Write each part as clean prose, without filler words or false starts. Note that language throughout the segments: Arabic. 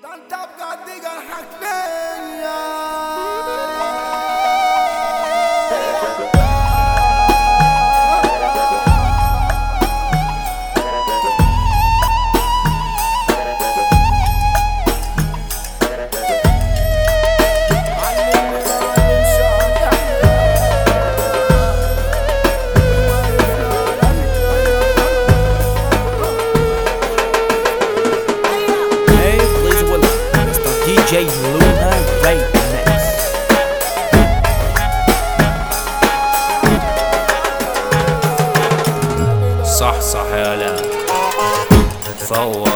ده انت بجد جرحك ليا. DJ Luna Right Mix. صح يالا فهو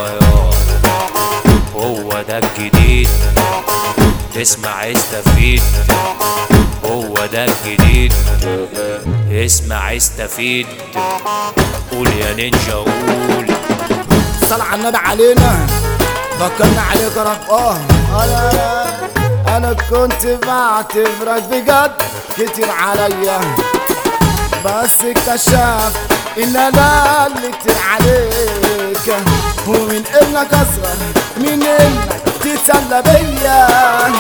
هو ده الجديد، اسمع استفيد. هو ده الجديد، اسمع استفيد. قول يا نينجا قول. صل على النبي علينا، فكرنا عليك يا رب. انا كنت بعتبرك بجد كتير عليا، بس اكتشفت ان انا اللي كتير عليك، ومن انك اصغر من انك تتسلى بيا.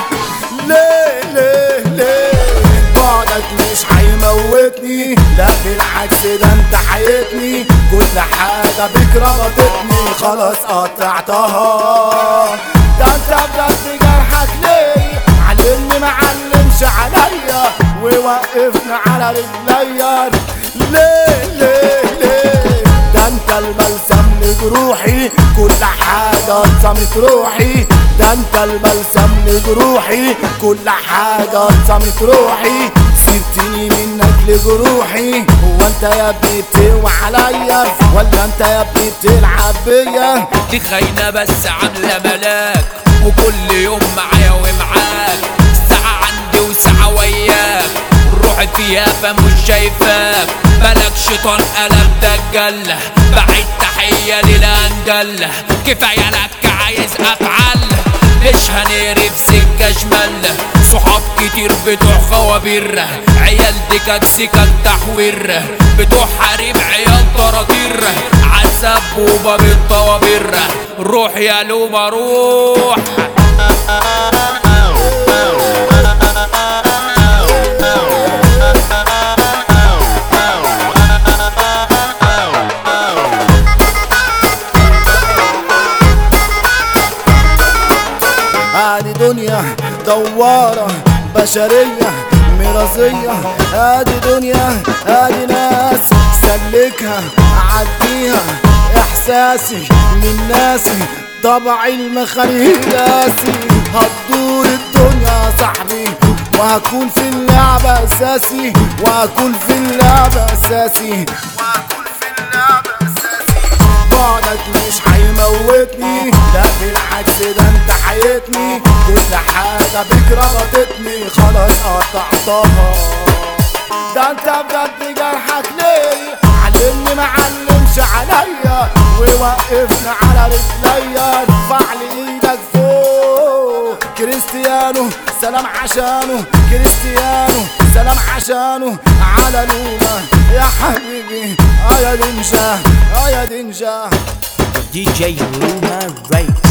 ليه بعدك مش هيموتني، لا بالعكس ده انت حياتني، كل حاجة بيك ربطتني خلاص قطعتها. ده انت بجد جرحك ليه علمني معلمش عليا، ووقفني على رجليا. ليه ده انت البلسم لجروحي، كل حاجة اتصمت روحي. ده انت البلسم لجروحي، كل حاجة اتصمت روحي. سبتني منك لجروحي، هو انت يا ابني بتقوى عليا ولا انت يا ابني بتلعب بيا؟ دي خاينة بس عاملة ملاك، وكل يوم معايا ومعاك، ساعة عندي وساعة وياك، روحي فيها فمش شايفاك. مالك شيطان قلب دجال، بعيد تحية للأنجل، كفاية لك عايز أفعال، مش هنقرب سكة شمال. صحاب كتير بتوع خوابير، عيال دكك سكك تحوير، بتوع حريم عيال طراطير، عالسبوبة بالطوابير. روح يا لوما روح. هادي دنيا دوارة بشرية مرازية، هادي دنيا هادي ناس سلكها عديها، احساسي من ناسي طبعي المخاليق قاسي. هتدور الدنيا صاحبي وهكون في اللعبة اساسي، وهكون في اللعبة اساسي. بعدك مش هيموتني، لا بالعكس ده انت حياتني، كل حاجة بيك ربطتني خلاص قطعتها. ده انت بجد جرحك ليه علمني معلمش عليا، ووقفني على رجليا. ارفعلي ايدك فوق، كريستيانو سلام عشانه، كريستيانو سلام عشانه، على لوما يا حبيبي. يا دنجا يا دنجا. DJ Luna Right